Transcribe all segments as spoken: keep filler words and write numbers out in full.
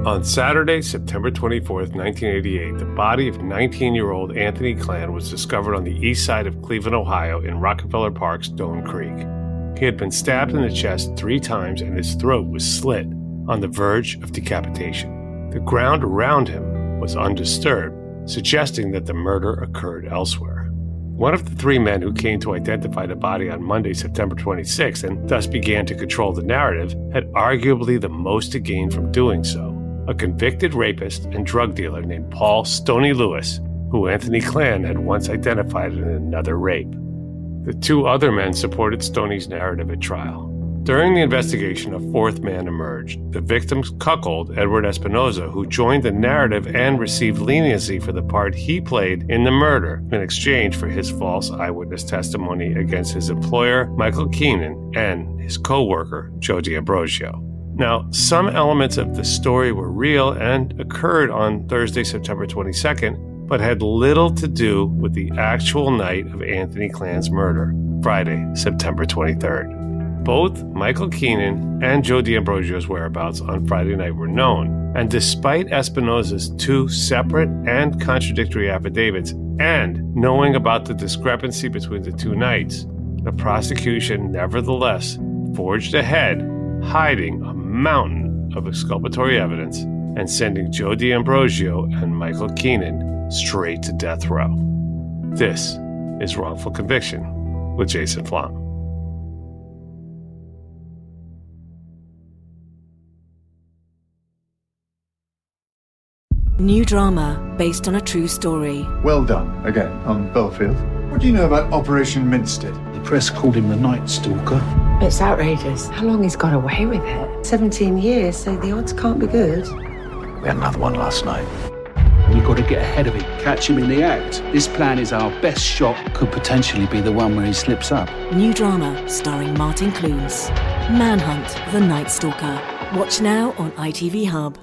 On Saturday, September twenty-fourth, nineteen eighty-eight, the body of nineteen-year-old Anthony Klan was discovered on the east side of Cleveland, Ohio, in Rockefeller Park's Stone Creek. He had been stabbed in the chest three times and his throat was slit, on the verge of decapitation. The ground around him was undisturbed, suggesting that the murder occurred elsewhere. One of the three men who came to identify the body on Monday, September twenty-sixth, and thus began to control the narrative, had arguably the most to gain from doing so. A convicted rapist and drug dealer named Paul Stoney Lewis, who Anthony Klan had once identified in another rape. The two other men supported Stoney's narrative at trial. During the investigation, a fourth man emerged, the victim's cuckold, Edward Espinoza, who joined the narrative and received leniency for the part he played in the murder in exchange for his false eyewitness testimony against his employer, Michael Keenan, and his co-worker, Joe D'Ambrosio. Now, some elements of the story were real and occurred on Thursday, September twenty-second, but had little to do with the actual night of Anthony Klan's murder, Friday, September twenty-third. Both Michael Keenan and Joe D'Ambrosio's whereabouts on Friday night were known, and despite Espinoza's two separate and contradictory affidavits, and knowing about the discrepancy between the two nights, the prosecution nevertheless forged ahead, hiding a mountain of exculpatory evidence and sending Joe D'Ambrosio and Michael Keenan straight to death row. This is Wrongful Conviction with Jason Flom. New drama based on a true story. Well done, again, on Belfield. What do you know about Operation Minstead? The press called him the Night Stalker. It's outrageous how long he's got away with it. seventeen years, so the odds can't be good. We had another one last night. We've got to get ahead of it, catch him in the act. This plan is our best shot, could potentially be the one where he slips up. New drama starring Martin Clunes. Manhunt, the Night Stalker. Watch now on I T V Hub.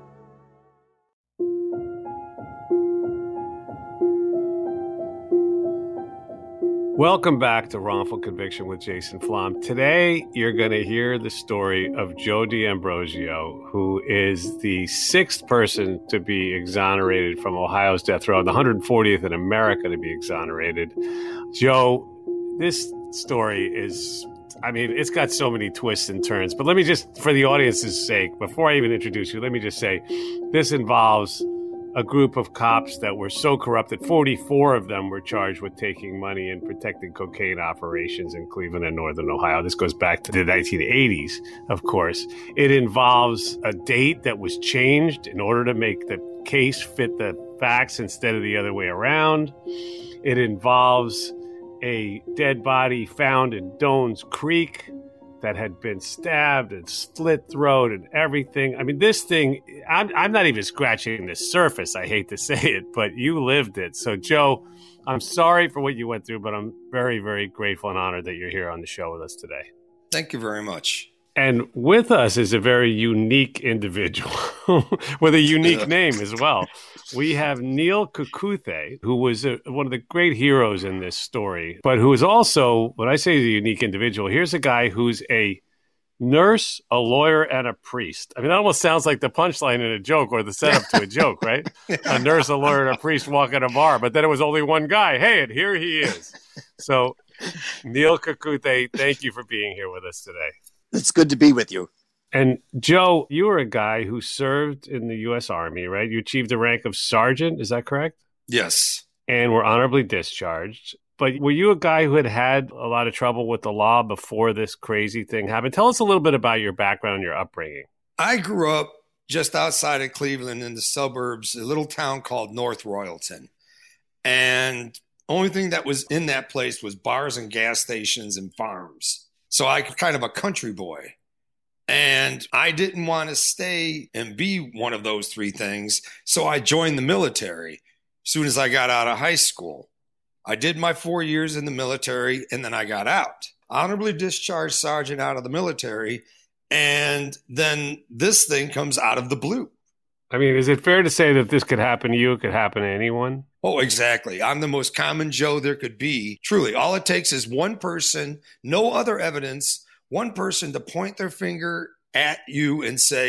Welcome back to Wrongful Conviction with Jason Flom. Today, you're going to hear the story of Joe D'Ambrosio, who is the sixth person to be exonerated from Ohio's death row, the one hundred fortieth in America to be exonerated. Joe, this story is, I mean, it's got so many twists and turns. But let me just, for the audience's sake, before I even introduce you, let me just say, this involves a group of cops that were so corrupt that forty-four of them were charged with taking money and protecting cocaine operations in Cleveland and Northern Ohio. This goes back to the nineteen eighties, of course. It involves a date that was changed in order to make the case fit the facts instead of the other way around. It involves a dead body found in Doan's Creek that had been stabbed and slit throat and everything. I mean, this thing, I'm, I'm not even scratching the surface. I hate to say it, but you lived it. So, Joe, I'm sorry for what you went through, but I'm very, very grateful and honored that you're here on the show with us today. Thank you very much. And with us is a very unique individual with a unique name as well. We have Neil Cucuze, who was a, one of the great heroes in this story, but who is also, when I say the unique individual, here's a guy who's a nurse, a lawyer, and a priest. I mean, that almost sounds like the punchline in a joke or the setup to a joke, right? Yeah. A nurse, a lawyer, and a priest walk in a bar, but then it was only one guy. Hey, and here he is. So, Neil Cucuze, thank you for being here with us today. It's good to be with you. And Joe, you were a guy who served in the U S Army, right? You achieved the rank of sergeant, is that correct? Yes. And were honorably discharged. But were you a guy who had had a lot of trouble with the law before this crazy thing happened? Tell us a little bit about your background and your upbringing. I grew up just outside of Cleveland in the suburbs, a little town called North Royalton. And only thing that was in that place was bars and gas stations and farms. So I was kind of a country boy. And I didn't want to stay and be one of those three things. So I joined the military as soon as I got out of high school. I did my four years in the military and then I got out. Honorably discharged sergeant out of the military. And then this thing comes out of the blue. I mean, is it fair to say that this could happen to you? It could happen to anyone? Oh, exactly. I'm the most common Joe there could be. Truly, all it takes is one person, no other evidence, one person to point their finger at you and say,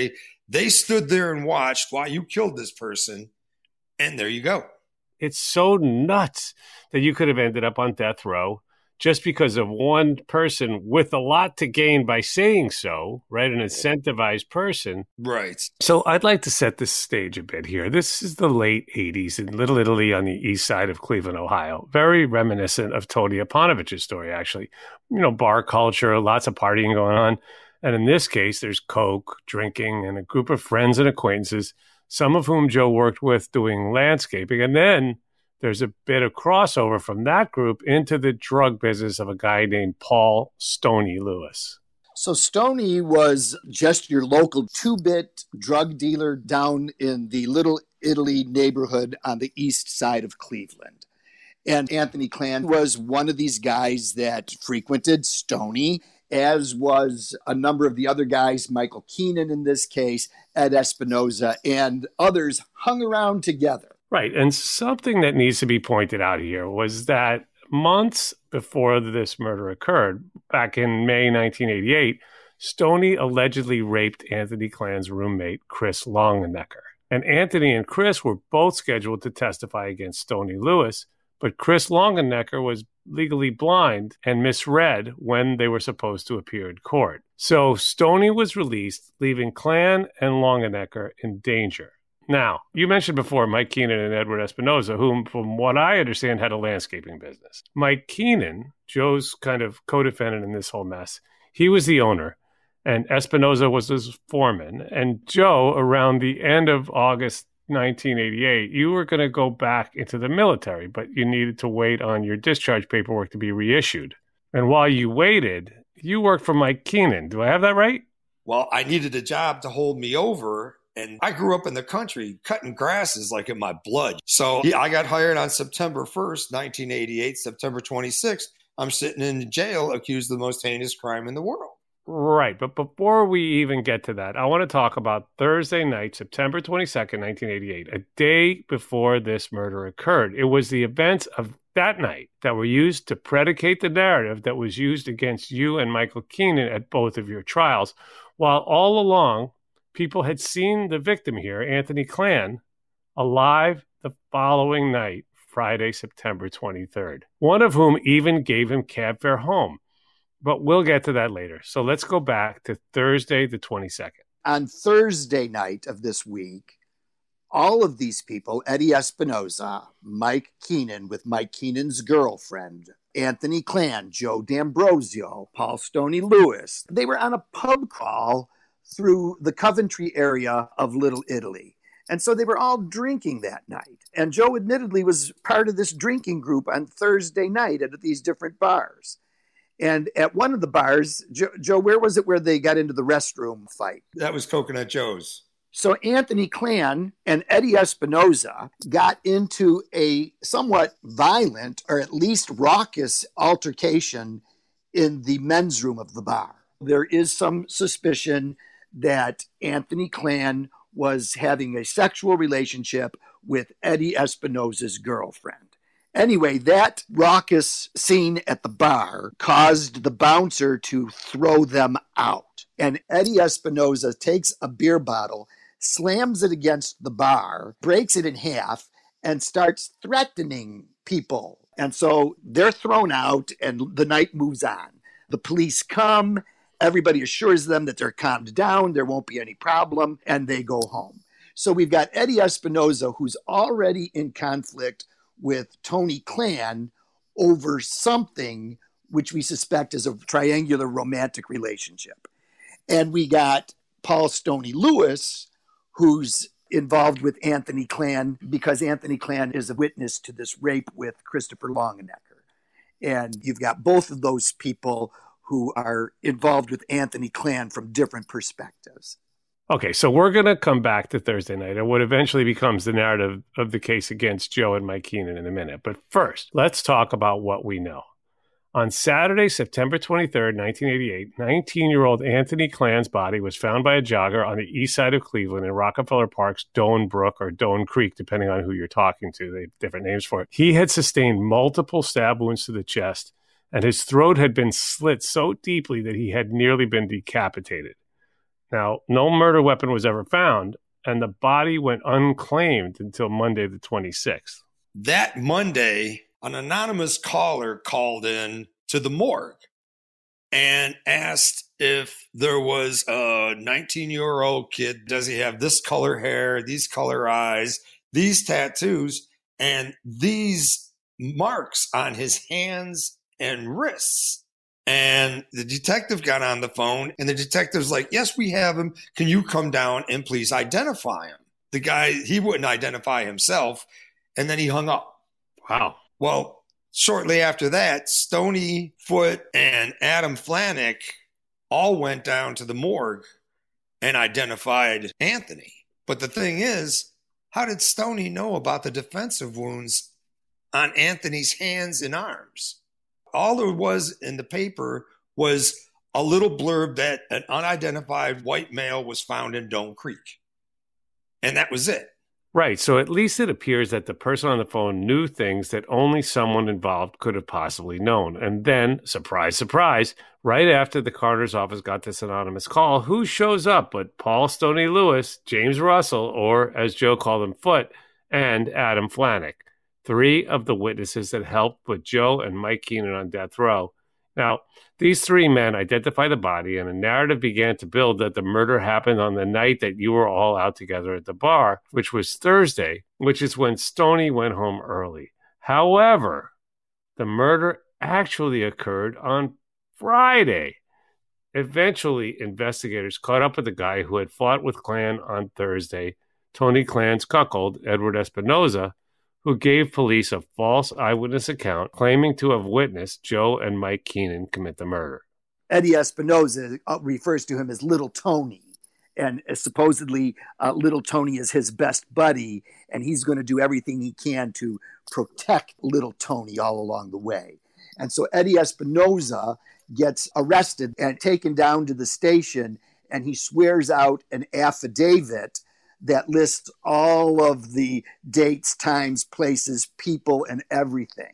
They stood there and watched while you killed this person, and there you go. It's so nuts that you could have ended up on death row just because of one person with a lot to gain by saying so, right? An incentivized person. Right. So I'd like to set this stage a bit here. This is the late eighties in Little Italy on the east side of Cleveland, Ohio. Very reminiscent of Tony Aponovich's story, actually. You know, bar culture, lots of partying going on. And in this case, there's coke, drinking, and a group of friends and acquaintances, some of whom Joe worked with doing landscaping. And then there's a bit of crossover from that group into the drug business of a guy named Paul Stoney Lewis. So Stoney was just your local two-bit drug dealer down in the Little Italy neighborhood on the east side of Cleveland. And Anthony Klan was one of these guys that frequented Stoney, as was a number of the other guys, Michael Keenan in this case, Ed Espinoza, and others hung around together. Right. And something that needs to be pointed out here was that months before this murder occurred, back in May nineteen eighty-eight, Stoney allegedly raped Anthony Klan's roommate, Chris Longenecker. And Anthony and Chris were both scheduled to testify against Stoney Lewis, but Chris Longenecker was legally blind and misread when they were supposed to appear in court. So Stoney was released, leaving Klan and Longenecker in danger. Now, you mentioned before Mike Keenan and Edward Espinoza, whom, from what I understand, had a landscaping business. Mike Keenan, Joe's kind of co-defendant in this whole mess, he was the owner, and Espinoza was his foreman. And Joe, around the end of August nineteen eighty-eight, you were going to go back into the military, but you needed to wait on your discharge paperwork to be reissued. And while you waited, you worked for Mike Keenan. Do I have that right? Well, I needed a job to hold me over. And I grew up in the country, cutting grass is like in my blood. So yeah, I got hired on September first, nineteen eighty-eight, September twenty-sixth. I'm sitting in jail accused of the most heinous crime in the world. Right. But before we even get to that, I want to talk about Thursday night, September twenty-second, nineteen eighty-eight, a day before this murder occurred. It was the events of that night that were used to predicate the narrative that was used against you and Michael Keenan at both of your trials, while all along, people had seen the victim here, Anthony Klan, alive the following night, Friday, September twenty-third, one of whom even gave him cab fare home. But we'll get to that later. So let's go back to Thursday, the twenty-second. On Thursday night of this week, all of these people, Eddie Espinoza, Mike Keenan with Mike Keenan's girlfriend, Anthony Klan, Joe D'Ambrosio, Paul Stoney Lewis, they were on a pub crawl through the Coventry area of Little Italy. And so they were all drinking that night. And Joe admittedly was part of this drinking group on Thursday night at these different bars. And at one of the bars, Joe, Joe, where was it where they got into the restroom fight? That was Coconut Joe's. So Anthony Klan and Eddie Espinoza got into a somewhat violent, or at least raucous, altercation in the men's room of the bar. There is some suspicion that Anthony Klan was having a sexual relationship with Eddie Espinoza's girlfriend. Anyway, that raucous scene at the bar caused the bouncer to throw them out. And Eddie Espinoza takes a beer bottle, slams it against the bar, breaks it in half, and starts threatening people. And so they're thrown out and the night moves on. The police come. Everybody assures them that they're calmed down, there won't be any problem, and they go home. So we've got Eddie Espinoza, who's already in conflict with Tony Klan over something which we suspect is a triangular romantic relationship. And we got Paul Stoney Lewis, who's involved with Anthony Klan because Anthony Klan is a witness to this rape with Christopher Longenecker. And you've got both of those people who are involved with Anthony Klan from different perspectives. Okay, so we're going to come back to Thursday night and what eventually becomes the narrative of the case against Joe and Mike Keenan in a minute. But first, let's talk about what we know. On Saturday, September twenty-third, nineteen eighty-eight, nineteen-year-old Anthony Klan's body was found by a jogger on the east side of Cleveland in Rockefeller Park's Doan Brook or Doan Creek, depending on who you're talking to. They have different names for it. He had sustained multiple stab wounds to the chest, and his throat had been slit so deeply that he had nearly been decapitated. Now, no murder weapon was ever found, and the body went unclaimed until Monday the twenty-sixth. That Monday, an anonymous caller called in to the morgue and asked if there was a nineteen-year-old kid. Does he have this color hair, these color eyes, these tattoos, and these marks on his hands and wrists? And the detective got on the phone, and the detective's like, yes, we have him. Can you come down and please identify him? The guy, he wouldn't identify himself, and then he hung up. Wow. Well, shortly after that, Stony Foot and Adam Flanick all went down to the morgue and identified Anthony. But the thing is, how did Stony know about the defensive wounds on Anthony's hands and arms? All there was in the paper was a little blurb that an unidentified white male was found in Doan Creek. And that was it. Right. So at least it appears that the person on the phone knew things that only someone involved could have possibly known. And then, surprise, surprise, right after the coroner's office got this anonymous call, who shows up but Paul Stoney Lewis, James Russell, or as Joe called him, Foot, and Adam Flanick, three of the witnesses that helped put Joe and Mike Keenan on death row. Now, these three men identified the body, and a narrative began to build that the murder happened on the night that you were all out together at the bar, which was Thursday, which is when Stoney went home early. However, the murder actually occurred on Friday. Eventually, investigators caught up with the guy who had fought with Klan on Thursday, Tony Klan's cuckold, Edward Espinoza, who gave police a false eyewitness account claiming to have witnessed Joe and Mike Keenan commit the murder. Eddie Espinoza refers to him as Little Tony, and supposedly uh, Little Tony is his best buddy, and he's going to do everything he can to protect Little Tony all along the way. And so Eddie Espinoza gets arrested and taken down to the station, and he swears out an affidavit that lists all of the dates, times, places, people, and everything.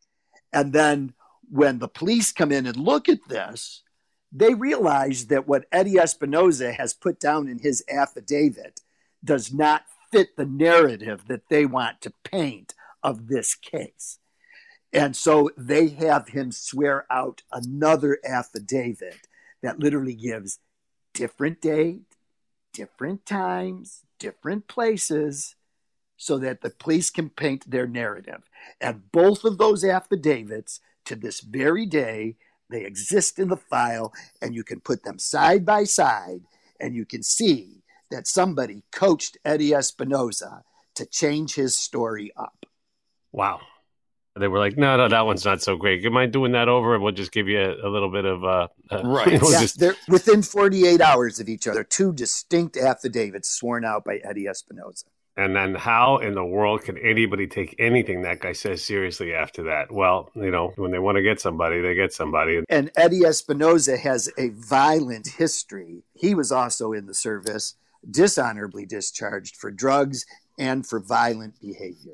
And then when the police come in and look at this, they realize that what Eddie Espinoza has put down in his affidavit does not fit the narrative that they want to paint of this case. And so they have him swear out another affidavit that literally gives different date, different times, different places, so that the police can paint their narrative. And both of those affidavits, to this very day, they exist in the file, and you can put them side by side, and you can see that somebody coached Eddie Espinoza to change his story up. Wow. They were like, no, no, that one's not so great. You mind doing that over? And we'll just give you a, a little bit of... Uh, uh, right. We'll yeah, just... They're within forty-eight hours of each other, two distinct affidavits sworn out by Eddie Espinoza. And then how in the world can anybody take anything that guy says seriously after that? Well, you know, when they want to get somebody, they get somebody. And Eddie Espinoza has a violent history. He was also in the service, dishonorably discharged for drugs and for violent behavior.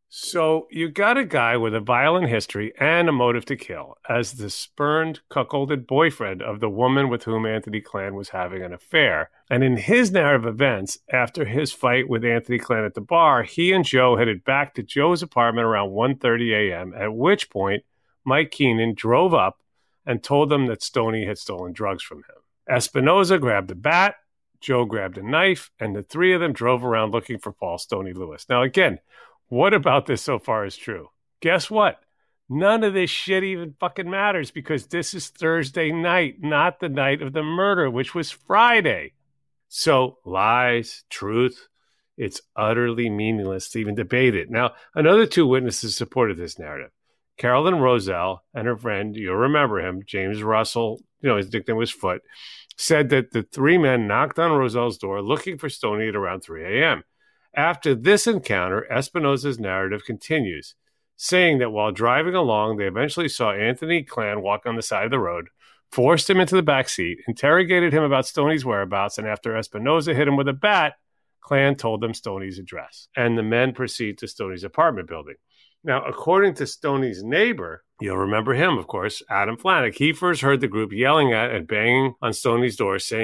So you got a guy with a violent history and a motive to kill as the spurned, cuckolded boyfriend of the woman with whom Anthony Klan was having an affair. And in his narrative events, after his fight with Anthony Klan at the bar, he and Joe headed back to Joe's apartment around one thirty a.m., at which point Mike Keenan drove up and told them that Stoney had stolen drugs from him. Espinoza grabbed a bat, Joe grabbed a knife, and the three of them drove around looking for Paul Stoney Lewis. Now, again, what about this so far is true? Guess what? None of this shit even fucking matters because this is Thursday night, not the night of the murder, which was Friday. So lies, truth, it's utterly meaningless to even debate it. Now, another two witnesses supported this narrative. Carolyn Roselle and her friend, you'll remember him, James Russell, you know, his nickname was Foot, said that the three men knocked on Roselle's door looking for Stoney at around three a.m. After this encounter, Espinoza's narrative continues, saying that while driving along, they eventually saw Anthony Klan walk on the side of the road, forced him into the back seat, interrogated him about Stoney's whereabouts, and after Espinoza hit him with a bat, Klan told them Stoney's address. And the men proceed to Stoney's apartment building. Now, according to Stoney's neighbor, you'll remember him, of course, Adam Flanick, he first heard the group yelling at and banging on Stoney's door, saying,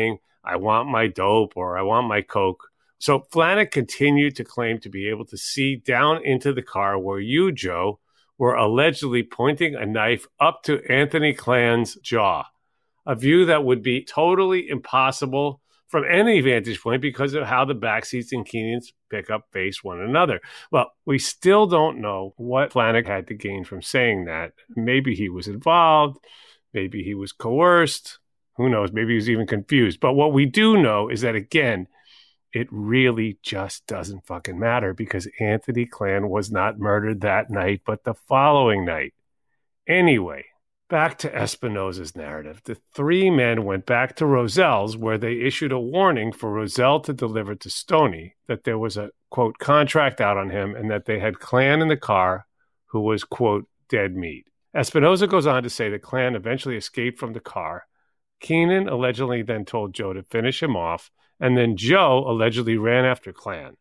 I want my dope or I want my coke. So Flanagan continued to claim to be able to see down into the car where you, Joe, were allegedly pointing a knife up to Anthony Klan's jaw, a view that would be totally impossible from any vantage point because of how the backseats in Keenan's pickup face one another. Well, we still don't know what Flanagan had to gain from saying that. Maybe he was involved. Maybe he was coerced. Who knows? Maybe he was even confused. But what we do know is that, again, it really just doesn't fucking matter because Anthony Klan was not murdered that night, but the following night. Anyway, back to Espinosa's narrative. The three men went back to Rozelle's where they issued a warning for Rozelle to deliver to Stoney that there was a, quote, contract out on him and that they had Klan in the car who was, quote, dead meat. Espinosa goes on to say that Klan eventually escaped from the car. Keenan allegedly then told Joe to finish him off, and then Joe allegedly ran after Klan.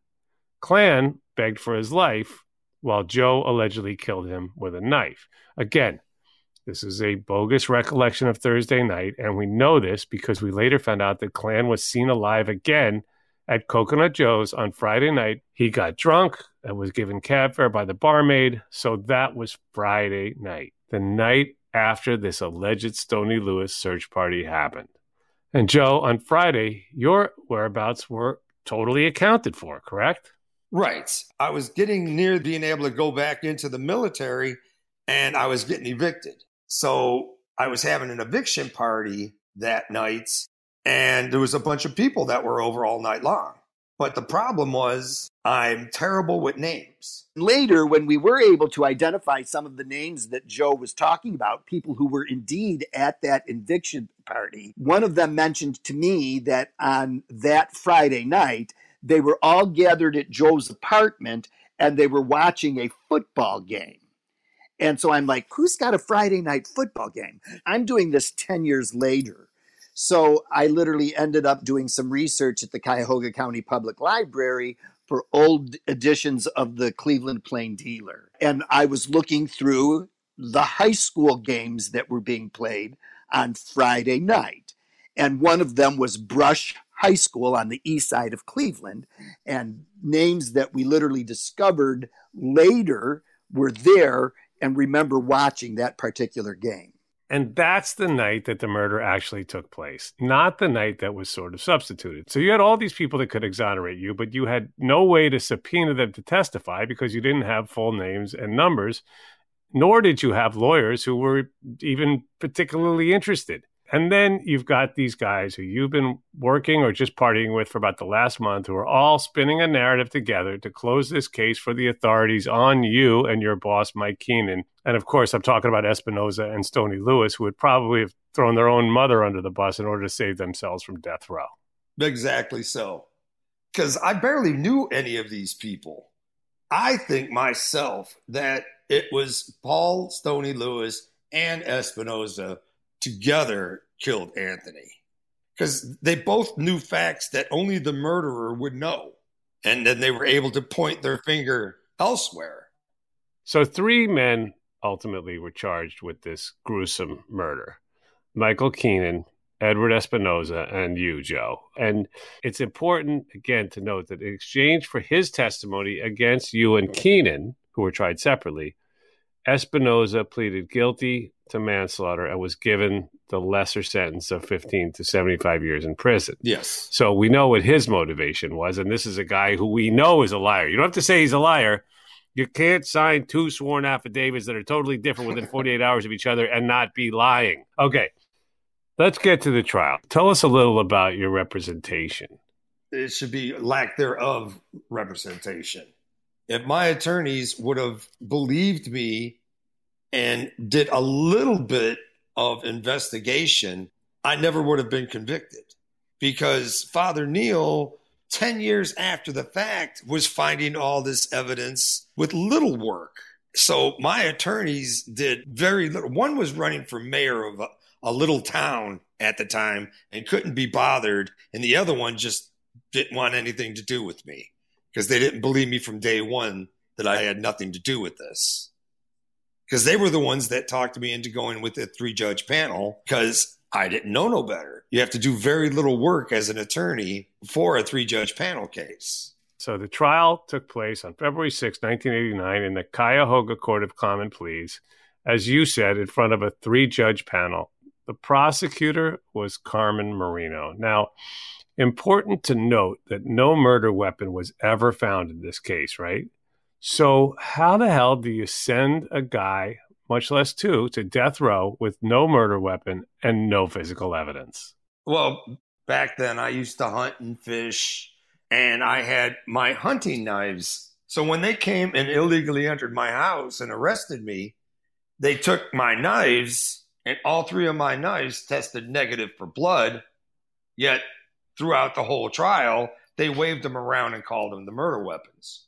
Klan begged for his life, while Joe allegedly killed him with a knife. Again, this is a bogus recollection of Thursday night, and we know this because we later found out that Klan was seen alive again at Coconut Joe's on Friday night. He got drunk and was given cab fare by the barmaid, so that was Friday night, the night after this alleged Stoney Lewis search party happened. And Joe, on Friday, your whereabouts were totally accounted for, correct? Right. I was getting near being able to go back into the military, and I was getting evicted. So I was having an eviction party that night, and there was a bunch of people that were over all night long. But the problem was I'm terrible with names. Later, when we were able to identify some of the names that Joe was talking about, people who were indeed at that eviction party, one of them mentioned to me that on that Friday night, they were all gathered at Joe's apartment and they were watching a football game. And so I'm like, who's got a Friday night football game? I'm doing this ten years later. So I literally ended up doing some research at the Cuyahoga County Public Library for old editions of the Cleveland Plain Dealer. And I was looking through the high school games that were being played on Friday night. And one of them was Brush High School on the east side of Cleveland. And names that we literally discovered later were there and remember watching that particular game. And that's the night that the murder actually took place, not the night that was sort of substituted. So you had all these people that could exonerate you, but you had no way to subpoena them to testify because you didn't have full names and numbers, nor did you have lawyers who were even particularly interested. And then you've got these guys who you've been working or just partying with for about the last month who are all spinning a narrative together to close this case for the authorities on you and your boss, Mike Keenan. And of course, I'm talking about Espinosa and Stoney Lewis, who would probably have thrown their own mother under the bus in order to save themselves from death row. Exactly so. Because I barely knew any of these people. I think myself that it was Paul, Stoney Lewis, and Espinosa together killed Anthony. Because they both knew facts that only the murderer would know. And then they were able to point their finger elsewhere. So three men ultimately were charged with this gruesome murder. Michael Keenan, Edward Espinosa, and you, Joe. And it's important, again, to note that in exchange for his testimony against you and Keenan, who were tried separately, Espinosa pleaded guilty to manslaughter and was given the lesser sentence of fifteen to seventy-five years in prison. Yes. So we know what his motivation was, and this is a guy who we know is a liar. You don't have to say he's a liar. You can't sign two sworn affidavits that are totally different within forty-eight hours of each other and not be lying. Okay, let's get to the trial. Tell us a little about your representation. It should be lack thereof representation. If my attorneys would have believed me and did a little bit of investigation, I never would have been convicted. Because Father Neil, ten years after the fact, was finding all this evidence with little work. So my attorneys did very little. One was running for mayor of a, a little town at the time and couldn't be bothered. And the other one just didn't want anything to do with me because they didn't believe me from day one that I had nothing to do with this. Because they were the ones that talked me into going with the three-judge panel because I didn't know no better. You have to do very little work as an attorney for a three-judge panel case. So the trial took place on February sixth, nineteen eighty-nine in the Cuyahoga Court of Common Pleas, as you said, in front of a three-judge panel. The prosecutor was Carmen Marino. Now, important to note that no murder weapon was ever found in this case, right? So how the hell do you send a guy, much less two, to death row with no murder weapon and no physical evidence? Well, back then I used to hunt and fish, and I had my hunting knives. So when they came and illegally entered my house and arrested me, they took my knives, and all three of my knives tested negative for blood. Yet throughout the whole trial, they waved them around and called them the murder weapons.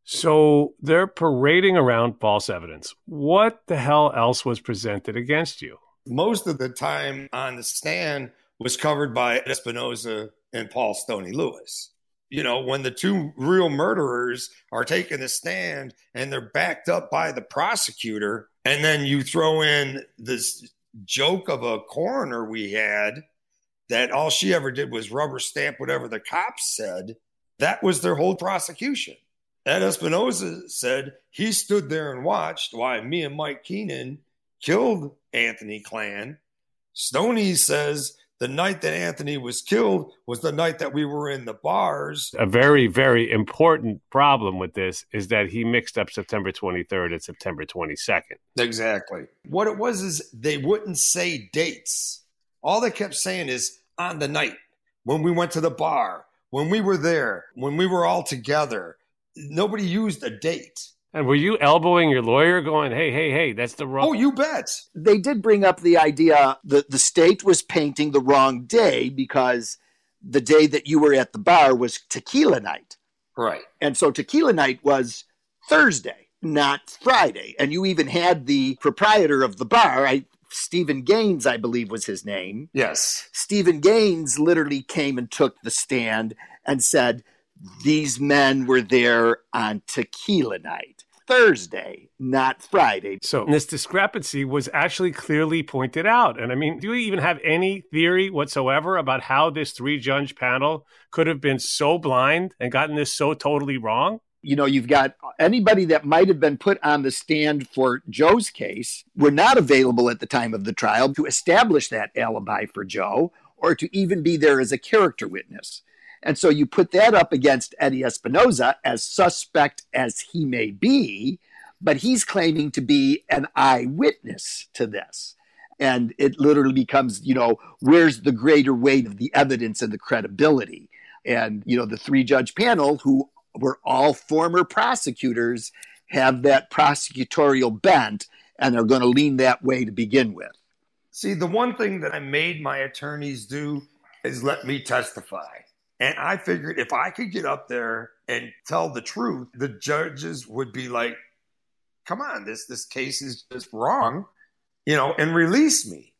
So they're parading around false evidence. What the hell else was presented against you? Most of the time on the stand was covered by Espinoza and Paul Stoney Lewis. You know, when the two real murderers are taking the stand and they're backed up by the prosecutor, and then you throw in this joke of a coroner we had that all she ever did was rubber stamp whatever the cops said, that was their whole prosecution. Ed Espinoza said he stood there and watched while me and Mike Keenan killed Anthony Klan. Stoney says the night that Anthony was killed was the night that we were in the bars. A very, very important problem with this is that he mixed up September twenty-third and September twenty-second. Exactly. What it was is they wouldn't say dates. All they kept saying is on the night, when we went to the bar, when we were there, when we were all together. Nobody used a date. And were you elbowing your lawyer going, hey, hey, hey, that's the wrong... Oh, you bet. They did bring up the idea that the state was painting the wrong day because the day that you were at the bar was tequila night. Right. And so tequila night was Thursday, not Friday. And you even had the proprietor of the bar, I, Stephen Gaines, I believe was his name. Yes. Stephen Gaines literally came and took the stand and said, these men were there on tequila night, Thursday, not Friday. So this discrepancy was actually clearly pointed out. And I mean, do you even have any theory whatsoever about how this three-judge panel could have been so blind and gotten this so totally wrong? You know, you've got anybody that might have been put on the stand for Joe's case were not available at the time of the trial to establish that alibi for Joe or to even be there as a character witness. And so you put that up against Eddie Espinoza, as suspect as he may be, but he's claiming to be an eyewitness to this. And it literally becomes, you know, where's the greater weight of the evidence and the credibility? And, you know, the three-judge panel, who were all former prosecutors, have that prosecutorial bent, and they're going to lean that way to begin with. See, the one thing that I made my attorneys do is let me testify. And I figured if I could get up there and tell the truth, the judges would be like, come on, this, this case is just wrong, you know, and release me.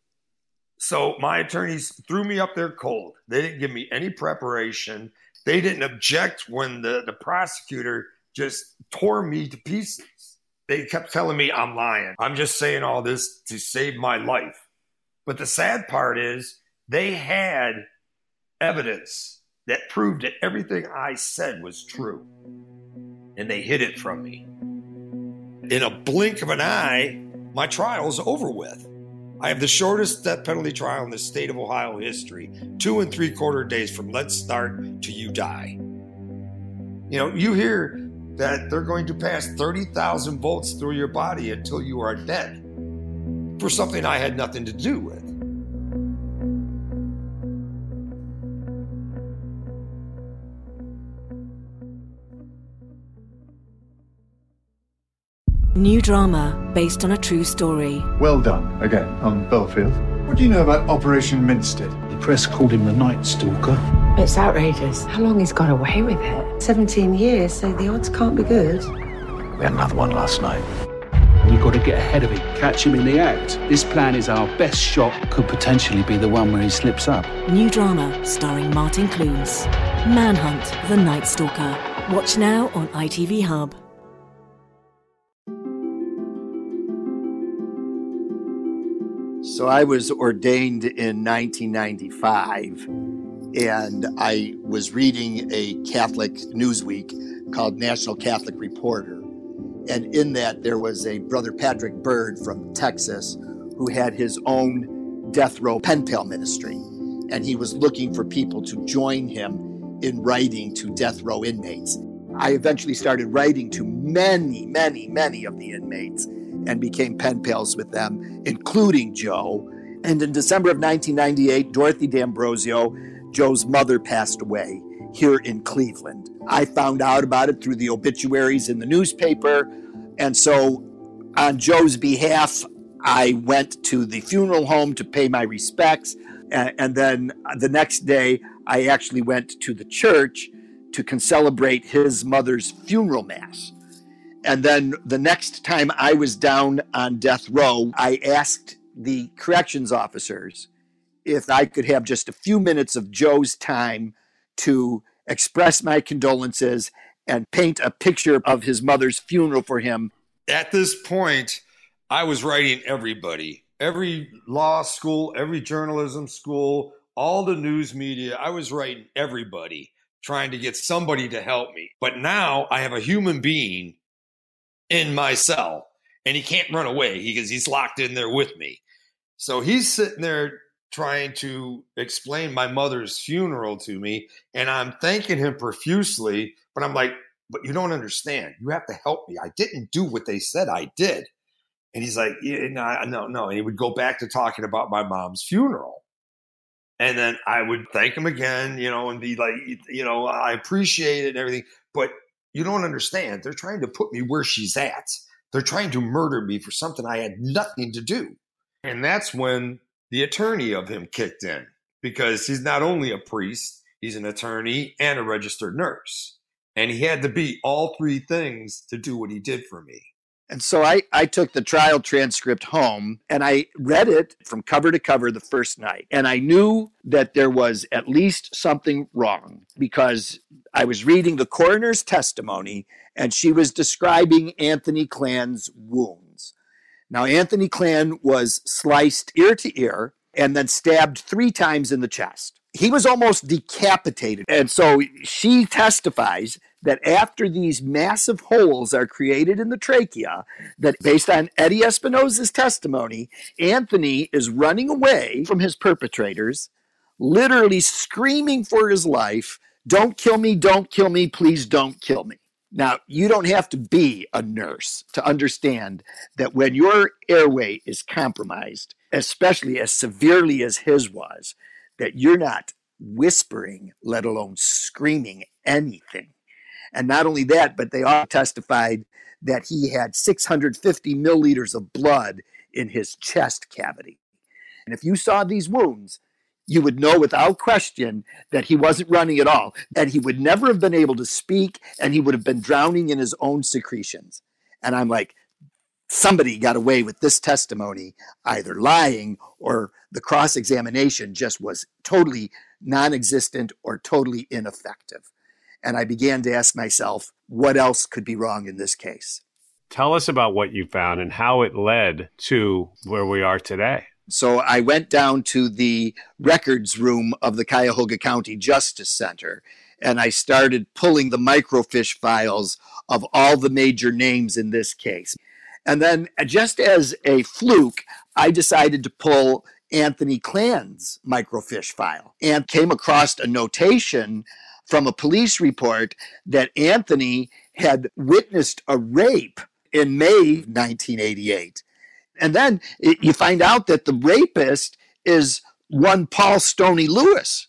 So my attorneys threw me up there cold. They didn't give me any preparation. They didn't object when the, the prosecutor just tore me to pieces. They kept telling me I'm lying. I'm just saying all this to save my life. But the sad part is they had evidence that proved that everything I said was true. And they hid it from me. In a blink of an eye, my trial's over with. I have the shortest death penalty trial in the state of Ohio history. Two and three quarter days from let's start to you die. You know, you hear that they're going to pass thirty thousand volts through your body until you are dead for something I had nothing to do with. New drama based on a true story. Well done, again, on Belfield. What do you know about Operation Minstead? The press called him the Night Stalker. It's outrageous. How long he's got away with it? seventeen years, so the odds can't be good. We had another one last night. We've got to get ahead of him, catch him in the act. This plan is our best shot, could potentially be the one where he slips up. New drama starring Martin Clunes. Manhunt, the Night Stalker. Watch now on I T V Hub. So I was ordained in nineteen ninety-five, and I was reading a Catholic Newsweek called National Catholic Reporter. And in that, there was a brother Patrick Bird from Texas who had his own death row pen pal ministry. And he was looking for people to join him in writing to death row inmates. I eventually started writing to many, many, many of the inmates and became pen pals with them, including Joe. And in December of nineteen ninety-eight, Dorothy D'Ambrosio, Joe's mother, passed away here in Cleveland. I found out about it through the obituaries in the newspaper. And so on Joe's behalf, I went to the funeral home to pay my respects. And then the next day, I actually went to the church to concelebrate his mother's funeral mass. And then the next time I was down on death row, I asked the corrections officers if I could have just a few minutes of Joe's time to express my condolences and paint a picture of his mother's funeral for him. At this point, I was writing everybody, every law school, every journalism school, all the news media. I was writing everybody, trying to get somebody to help me. But now I have a human being in my cell, and he can't run away because he's locked in there with me. So he's sitting there trying to explain my mother's funeral to me, and I'm thanking him profusely, but I'm like, but you don't understand. You have to help me. I didn't do what they said I did. And he's like, yeah, no, no, no. And he would go back to talking about my mom's funeral. And then I would thank him again, you know, and be like, you know, I appreciate it and everything, but you don't understand. They're trying to put me where she's at. They're trying to murder me for something I had nothing to do. And that's when the attorney of him kicked in, because he's not only a priest, he's an attorney and a registered nurse. And he had to be all three things to do what he did for me. And so I, I took the trial transcript home and I read it from cover to cover the first night. And I knew that there was at least something wrong because I was reading the coroner's testimony and she was describing Anthony Klan's wounds. Now, Anthony Klan was sliced ear to ear and then stabbed three times in the chest. He was almost decapitated. And so she testifies that after these massive holes are created in the trachea, that based on Eddie Espinosa's testimony, Anthony is running away from his perpetrators, literally screaming for his life, "Don't kill me, don't kill me, please don't kill me." Now, you don't have to be a nurse to understand that when your airway is compromised, especially as severely as his was, that you're not whispering, let alone screaming anything. And not only that, but they all testified that he had six hundred fifty milliliters of blood in his chest cavity. And if you saw these wounds, you would know without question that he wasn't running at all, that he would never have been able to speak, and he would have been drowning in his own secretions. And I'm like, somebody got away with this testimony, either lying or the cross-examination just was totally non-existent or totally ineffective. And I began to ask myself, what else could be wrong in this case? Tell us about what you found and how it led to where we are today. So I went down to the records room of the Cuyahoga County Justice Center, and I started pulling the microfiche files of all the major names in this case. And then just as a fluke, I decided to pull Anthony Klan's microfiche file and came across a notation from a police report that Anthony had witnessed a rape in May nineteen eighty-eight. And then you find out that the rapist is one Paul Stoney Lewis.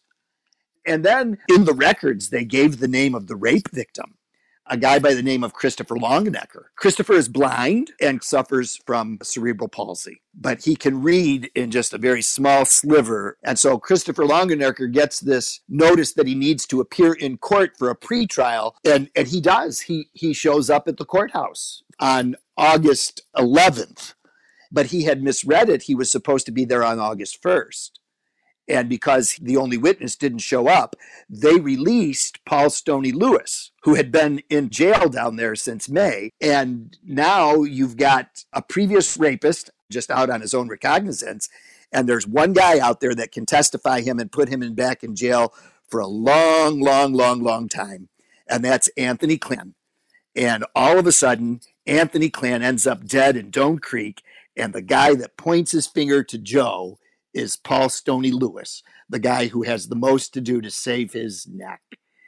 And then in the records, they gave the name of the rape victim, a guy by the name of Christopher Longenecker. Christopher is blind and suffers from cerebral palsy, but he can read in just a very small sliver. And so Christopher Longenecker gets this notice that he needs to appear in court for a pretrial, and, and he does. He, he shows up at the courthouse on August eleventh, but he had misread it. He was supposed to be there on August first. And because the only witness didn't show up, they released Paul Stoney Lewis, who had been in jail down there since May. And now you've got a previous rapist just out on his own recognizance, And there's one guy out there that can testify him and put him in back in jail for a long, long, long, long time. And that's Anthony Klan. And all of a sudden, Anthony Klan ends up dead in Doan Creek. And the guy that points his finger to Joe is Paul Stoney Lewis, the guy who has the most to do to save his neck.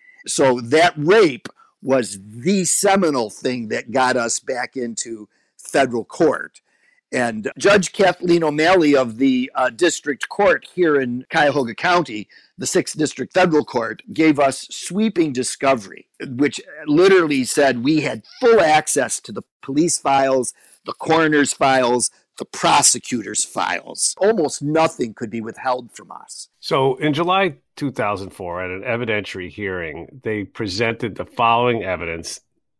So that rape was the seminal thing that got us back into federal court. And Judge Kathleen O'Malley of the uh, district court here in Cuyahoga County, the sixth District Federal Court, gave us sweeping discovery, which literally said we had full access to the police files, the coroner's files, the prosecutor's files. Almost nothing could be withheld from us. So in July two thousand four, at an evidentiary hearing, they presented the following evidence,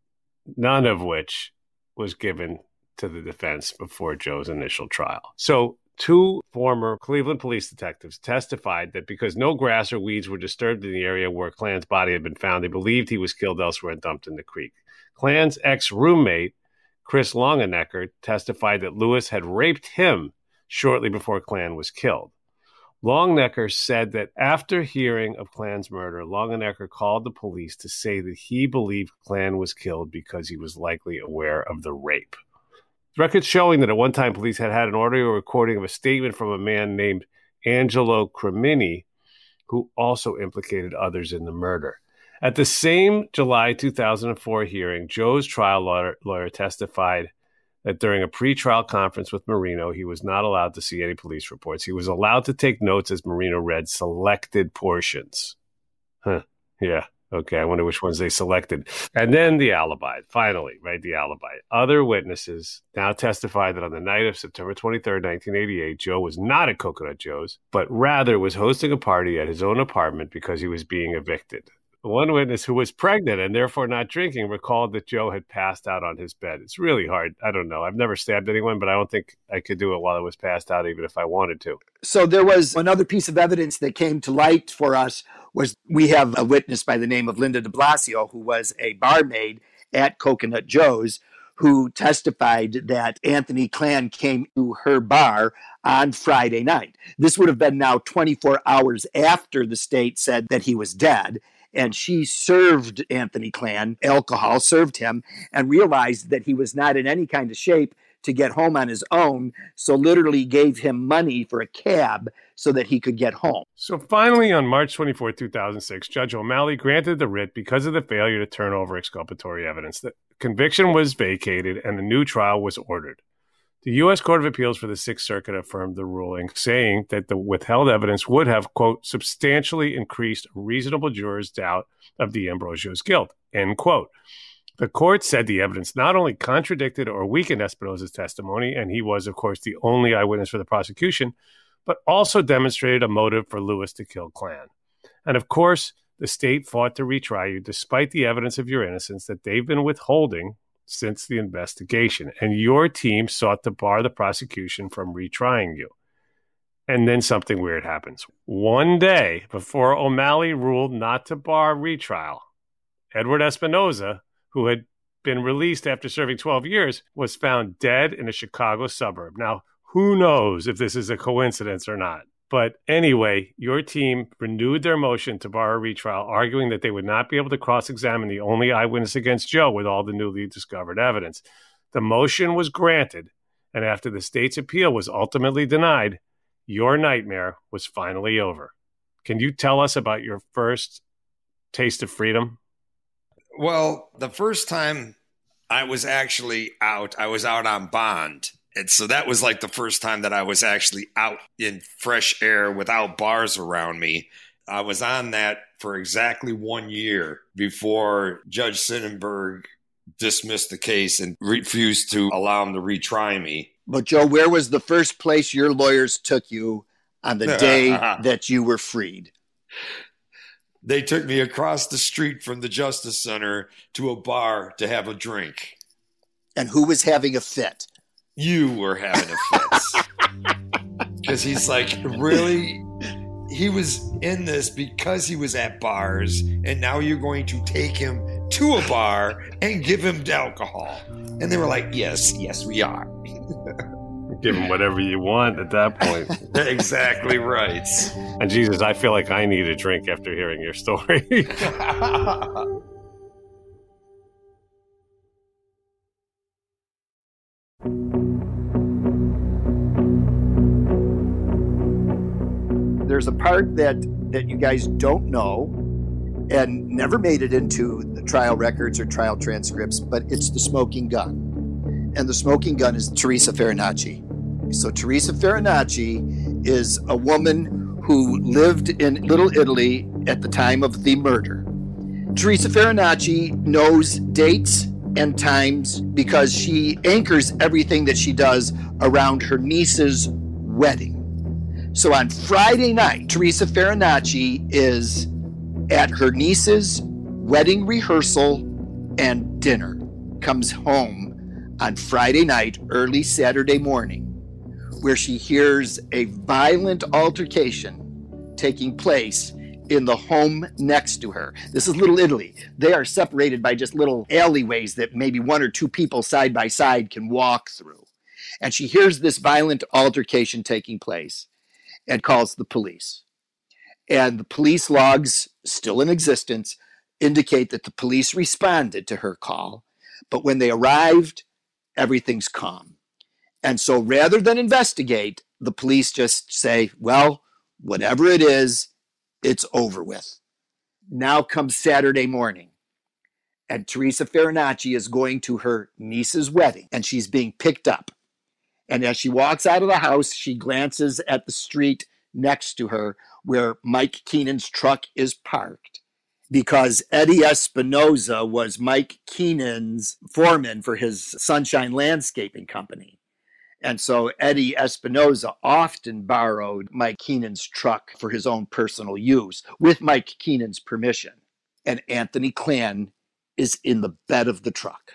none of which was given to the defense before Joe's initial trial. So two former Cleveland police detectives testified that because no grass or weeds were disturbed in the area where Klan's body had been found, they believed he was killed elsewhere and dumped in the creek. Klan's ex-roommate, Chris Longenecker, testified that Lewis had raped him shortly before Klan was killed. Longenecker said that after hearing of Klan's murder, Longenecker called the police to say that he believed Klan was killed because he was likely aware of the rape. Records showing that at one time police had had an audio recording of a statement from a man named Angelo Cremini, who also implicated others in the murder. At the same July two thousand four hearing, Joe's trial lawyer, lawyer testified that during a pretrial conference with Marino, he was not allowed to see any police reports. He was allowed to take notes as Marino read selected portions. Huh. Yeah. Okay. I wonder which ones they selected. And then the alibi. Finally, right? The alibi. Other witnesses now testified that on the night of September twenty-third, nineteen eighty-eight, Joe was not at Coconut Joe's, but rather was hosting a party at his own apartment because he was being evicted. One witness who was pregnant and therefore not drinking recalled that Joe had passed out on his bed. It's really hard. I don't know. I've never stabbed anyone, but I don't think I could do it while I was passed out, even if I wanted to. So there was another piece of evidence that came to light for us was we have a witness by the name of Linda de Blasio, who was a barmaid at Coconut Joe's, who testified that Anthony Klan came to her bar on Friday night. This would have been now twenty-four hours after the state said that he was dead. And she served Anthony Klan alcohol, served him, and realized that he was not in any kind of shape to get home on his own, so literally gave him money for a cab so that he could get home. So finally, on March twenty-fourth, two thousand six, Judge O'Malley granted the writ because of the failure to turn over exculpatory evidence. The conviction was vacated and a new trial was ordered. The U S Court of Appeals for the Sixth Circuit affirmed the ruling, saying that the withheld evidence would have, quote, substantially increased a reasonable juror's doubt of D'Ambrosio's guilt, end quote. The court said the evidence not only contradicted or weakened Espinosa's testimony, and he was, of course, the only eyewitness for the prosecution, but also demonstrated a motive for Lewis to kill Klan. And, of course, the state fought to retry you despite the evidence of your innocence that they've been withholding since the investigation, and your team sought to bar the prosecution from retrying you. And then something weird happens. One day before O'Malley ruled not to bar retrial, Edward Espinosa, who had been released after serving twelve years, was found dead in a Chicago suburb. Now, who knows if this is a coincidence or not? But anyway, your team renewed their motion to bar a retrial, arguing that they would not be able to cross-examine the only eyewitness against Joe with all the newly discovered evidence. The motion was granted, and after the state's appeal was ultimately denied, your nightmare was finally over. Can you tell us about your first taste of freedom? Well, the first time I was actually out, I was out on bond. And so that was like the first time that I was actually out in fresh air without bars around me. I was on that for exactly one year before Judge Sittenberg dismissed the case and refused to allow him to retry me. But Joe, where was the first place your lawyers took you on the day that you were freed? They took me across the street from the Justice Center to a bar to have a drink. And who was having a fit? You were having a fit. Because he's like, really? He was in this because he was at bars, and now you're going to take him to a bar and give him alcohol. And they were like, yes, yes, we are. Give him whatever you want at that point. Exactly right. And Jesus, I feel like I need a drink after hearing your story. There's a part that, that you guys don't know and never made it into the trial records or trial transcripts, but it's the smoking gun. And the smoking gun is Teresa Farinacci. So Teresa Farinacci is a woman who lived in Little Italy at the time of the murder. Teresa Farinacci knows dates and times because she anchors everything that she does around her niece's wedding. So on Friday night, Teresa Farinacci is at her niece's wedding rehearsal and dinner, comes home on Friday night, early Saturday morning, where she hears a violent altercation taking place in the home next to her. This is Little Italy. They are separated by just little alleyways that maybe one or two people side by side can walk through. And she hears this violent altercation taking place and calls the police. And the police logs, still in existence, indicate that the police responded to her call. But when they arrived, everything's calm. And so rather than investigate, the police just say, well, whatever it is, it's over with. Now comes Saturday morning, and Teresa Farinacci is going to her niece's wedding, and she's being picked up. And as she walks out of the house, she glances at the street next to her where Mike Keenan's truck is parked, because Eddie Espinoza was Mike Keenan's foreman for his Sunshine Landscaping Company. And so Eddie Espinoza often borrowed Mike Keenan's truck for his own personal use with Mike Keenan's permission. And Anthony Klan is in the bed of the truck.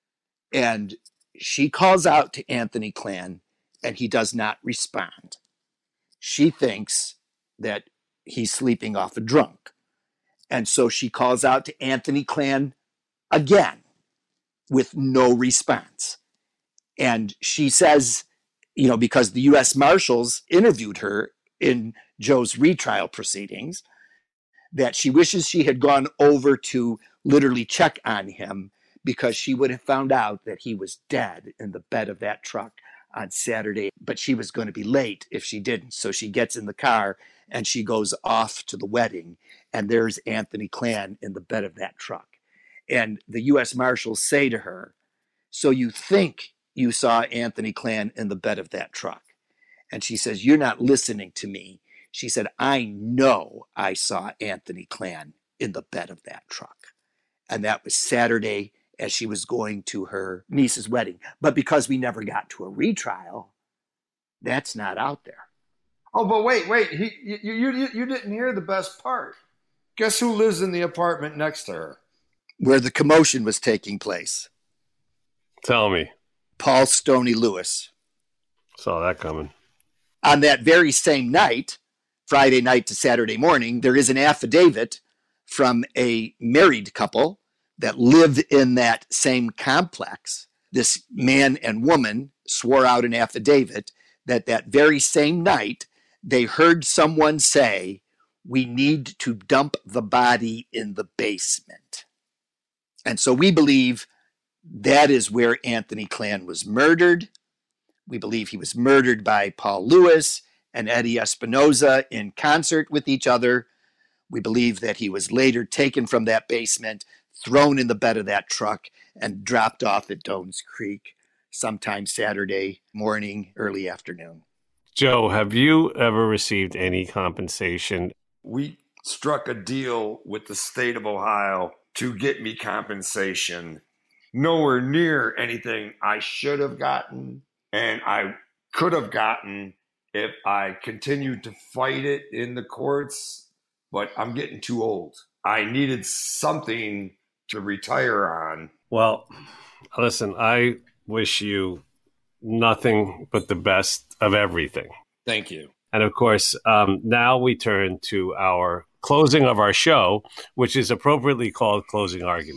And she calls out to Anthony Klan, and he does not respond. She thinks that he's sleeping off a drunk. And so she calls out to Anthony Klan again with no response. And she says, you know, because the U S Marshals interviewed her in Joe's retrial proceedings, that she wishes she had gone over to literally check on him, because she would have found out that he was dead in the bed of that truck on Saturday. But she was going to be late if she didn't. So she gets in the car and she goes off to the wedding. And there's Anthony Klan in the bed of that truck. And the U S Marshals say to her, so you think you saw Anthony Klan in the bed of that truck? And she says, you're not listening to me. She said, I know I saw Anthony Klan in the bed of that truck. And that was Saturday as she was going to her niece's wedding. But because we never got to a retrial, that's not out there. Oh, but wait, wait. He, you, you, you didn't hear the best part. Guess who lives in the apartment next to her? Where the commotion was taking place. Tell me. Paul Stoney Lewis. Saw that coming. On that very same night, Friday night to Saturday morning, there is an affidavit from a married couple that lived in that same complex. This man and woman swore out an affidavit that that very same night, they heard someone say, we need to dump the body in the basement. And so we believe that is where Anthony Klan was murdered. We believe he was murdered by Paul Lewis and Eddie Espinoza in concert with each other. We believe that he was later taken from that basement, thrown in the bed of that truck, and dropped off at Doan's Creek sometime Saturday morning, early afternoon. Joe, have you ever received any compensation? We struck a deal with the state of Ohio to get me compensation. Nowhere near anything I should have gotten and I could have gotten if I continued to fight it in the courts, but I'm getting too old. I needed something to retire on. Well, listen, I wish you nothing but the best of everything. Thank you. And of course, um, now we turn to our closing of our show, which is appropriately called Closing Arguments.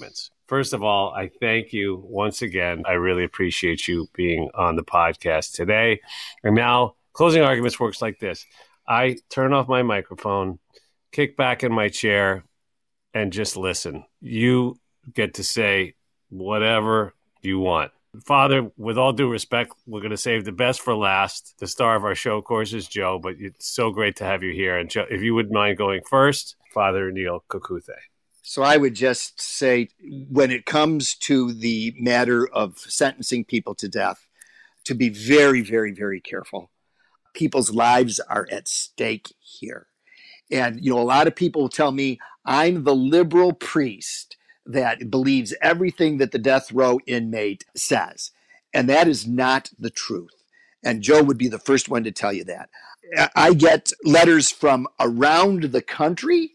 First of all, I thank you once again. I really appreciate you being on the podcast today. And now, Closing Arguments works like this. I turn off my microphone, kick back in my chair, and just listen. You get to say whatever you want. Father, with all due respect, we're going to save the best for last. The star of our show, of course, is Joe, but it's so great to have you here. And Joe, if you wouldn't mind going first, Father Neil Kokuthe. So I would just say, when it comes to the matter of sentencing people to death, to be very, very, very careful. People's lives are at stake here. And, you know, a lot of people tell me I'm the liberal priest that believes everything that the death row inmate says. And that is not the truth. And Joe would be the first one to tell you that. I get letters from around the country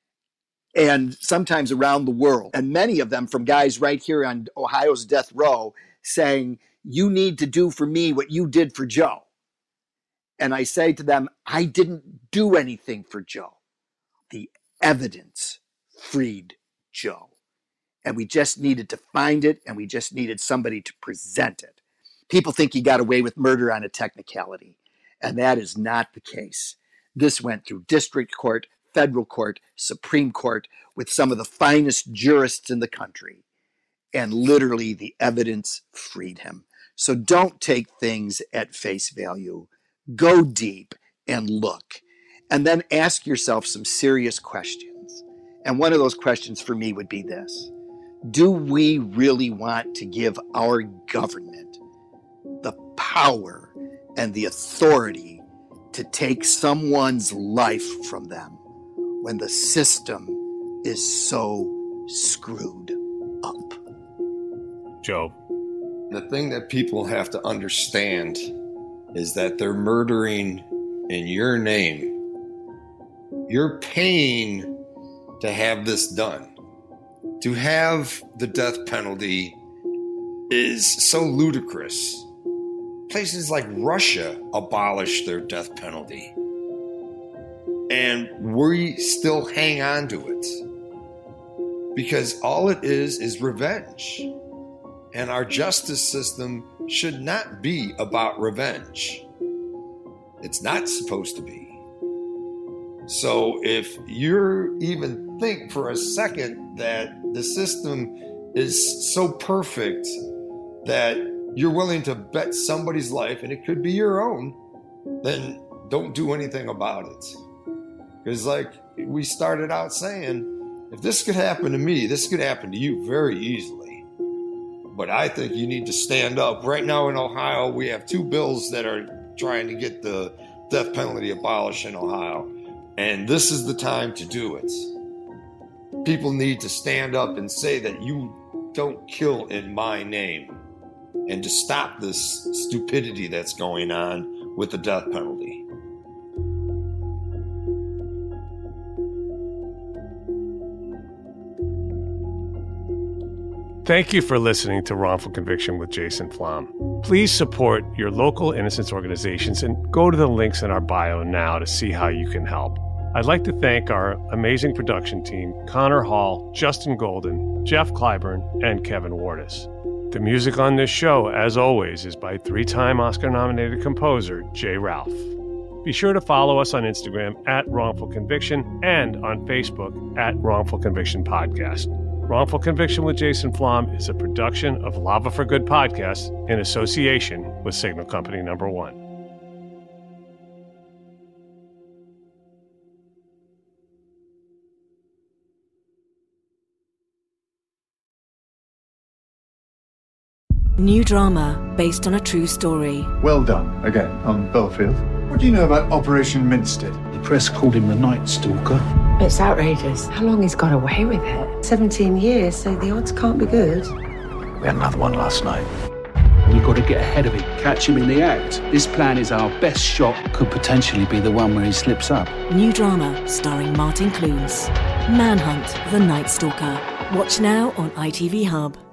and sometimes around the world, and many of them from guys right here on Ohio's death row saying, you need to do for me what you did for Joe. And I say to them, I didn't do anything for Joe. The evidence freed Joe. And we just needed to find it, and we just needed somebody to present it. People think he got away with murder on a technicality, and that is not the case. This went through district court, federal court, Supreme Court, with some of the finest jurists in the country. And literally, the evidence freed him. So don't take things at face value. Go deep and look. And then ask yourself some serious questions. And one of those questions for me would be this. Do we really want to give our government the power and the authority to take someone's life from them when the system is so screwed up? Joe. The thing that people have to understand is that they're murdering in your name. You're paying to have this done. To have the death penalty is so ludicrous. Places like Russia abolished their death penalty. And we still hang on to it. Because all it is is revenge. And our justice system should not be about revenge. It's not supposed to be. So if you even think for a second that the system is so perfect that you're willing to bet somebody's life, and it could be your own, then don't do anything about it. Because like we started out saying, if this could happen to me, this could happen to you very easily. But I think you need to stand up. Right now in Ohio, we have two bills that are trying to get the death penalty abolished in Ohio. And this is the time to do it. People need to stand up and say that you don't kill in my name, and to stop this stupidity that's going on with the death penalty. Thank you for listening to Wrongful Conviction with Jason Flom. Please support your local innocence organizations and go to the links in our bio now to see how you can help. I'd like to thank our amazing production team, Connor Hall, Justin Golden, Jeff Clyburn, and Kevin Wardis. The music on this show, as always, is by three-time Oscar-nominated composer Jay Ralph. Be sure to follow us on Instagram at Wrongful Conviction and on Facebook at Wrongful Conviction Podcast. Wrongful Conviction with Jason Flom is a production of Lava for Good Podcasts in association with Signal Company Number One. New drama based on a true story. Well done, again, on Belfield. What do you know about Operation Minstead? The press called him the Night Stalker. It's outrageous. How long he's got away with it? seventeen years, so the odds can't be good. We had another one last night. We've got to get ahead of him, catch him in the act. This plan is our best shot, could potentially be the one where he slips up. New drama starring Martin Clunes. Manhunt: The Night Stalker. Watch now on I T V Hub.